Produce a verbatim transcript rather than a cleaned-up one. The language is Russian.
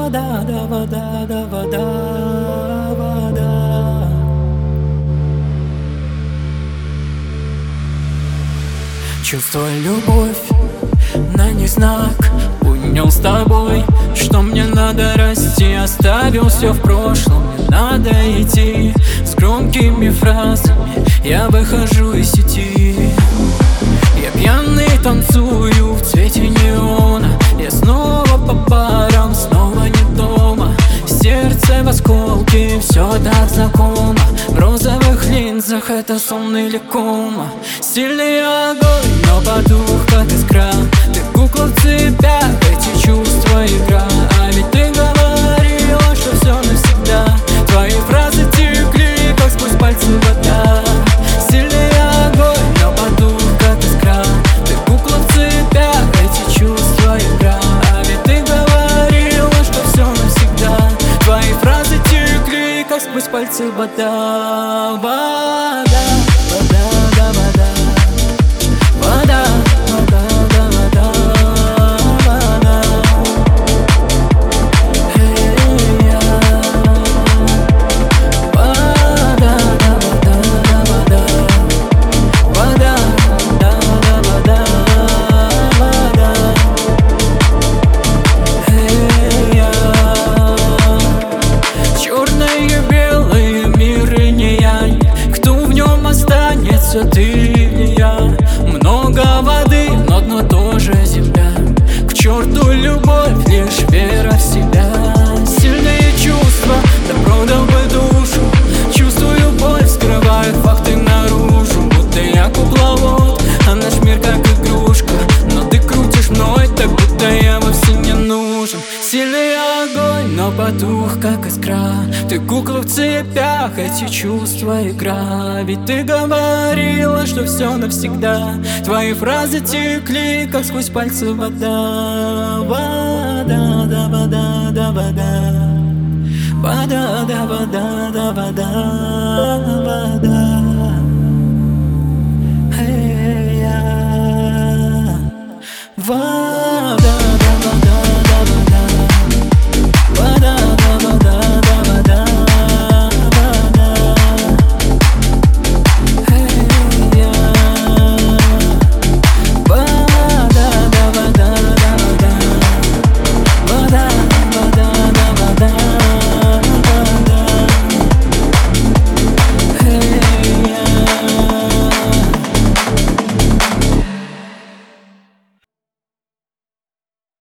вода, да, вода, да, вода, вода. Чувствую любовь, на ней знак. Понял с тобой, что мне надо расти. Оставил все в прошлом, мне надо идти. С громкими фразами я выхожу из сети. Я пьяный танцую в цвете неона. Я снова по барам, снова не дома. Сердце в осколке, все так знакомо. В розовых линзах это сон или кома. Сильный огонь, но потух как искра. Ты кукла в цепях, эти чувства игра. А ведь ты говорила, что все навсегда. Твои фразы текли, как сквозь пальцы вода. Сильный огонь, но потух как искра. Ты кукла в цепях, эти чувства игра. А ведь ты говорила, что все навсегда. Твои фразы текли, как сквозь пальцы вода. Вода, вода, да, вода. Вода, вода, да, вода, вода. Эй-я. Вода, да, вода, да, вода. Вода, да, да, вода, вода. Эй-я. Черное, белое, мир и не я. Кто в нем останется, ты или я? Много воды, но дно тоже земля. К черту любовь, лишь вера в себя. Сильные чувства, да продал бы душу. Чувствую боль, скрывают факты наружу. Будто я кукловод, а наш мир как игрушка. Но ты крутишь мной, так будто я вовсе не нужен. Сильный огонь, но потух как искра. Ты кукла в цепях, эти чувства игра. Ведь ты говорила, что все навсегда. Твои фразы текли, как сквозь пальцы вода. Вода, да, вода, да, вода. Вода, да, вода, да, вода, вода.